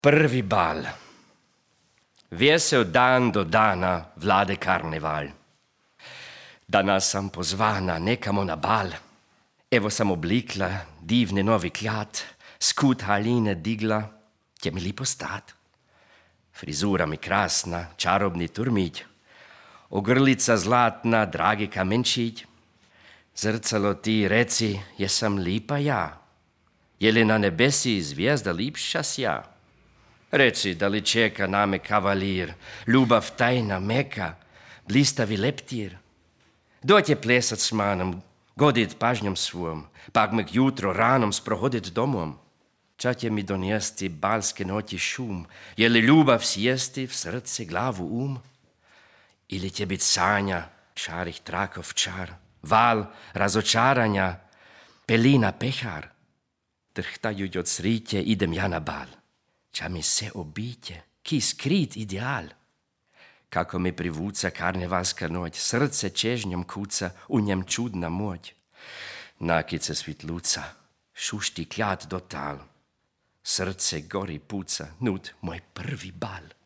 Prvi bal. Vesel dan do dana vlade karneval. Danas sam pozvana nekamo na bal. Evo sam oblikla divni novi kljat, skut haline digla, će mi lipo stat. Frizura mi krasna, čarobni turmić, ogrlica zlatna, dragi kamenčić. Zrcalo ti reci, jesam lipa ja? Je li na nebesi zvijezda lipša sja? Reci, da li čeka name kavalir, ljubav tajna meka, blistavi leptir? Doće plesat s manom, godit pažnjom svom, pak me jutro ranom sprohodit domom. Ča će mi donijesti balske noći šum, je li ljubav sjesti v srce, glavu, Ili će bit sanja, šarih trakov čar, val razočaranja, pelina pehar. Trhtajuć od sriće idem ja na bal. Ča mi se obiće, ki skrit ideal. Kako mi privuca karnevalska noć, srce čežnjom kuca, u njem čudna moć. Nakice svitluca, šušti kljat do tal. Srce gori puca, nud moj prvi bal.